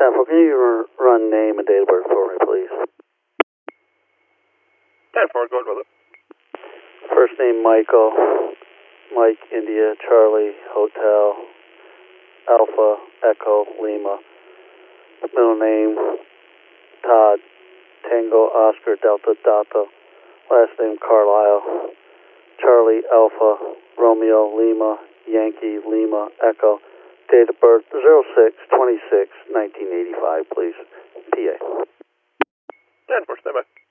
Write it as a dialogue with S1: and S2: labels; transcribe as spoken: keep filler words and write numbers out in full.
S1: ten four, can you r- run name and date of birth for me, please?
S2: ten four, go ahead with it.
S1: First name Michael, Mike, India, Charlie, Hotel, Alpha, Echo, Lima. Middle name Todd, Tango, Oscar, Delta, Delta. Last name Carlisle, Charlie, Alpha, Romeo, Lima, Yankee, Lima, Echo. Date of birth zero six twenty-six nineteen eighty-five, please. P A.
S2: ten four, stand by.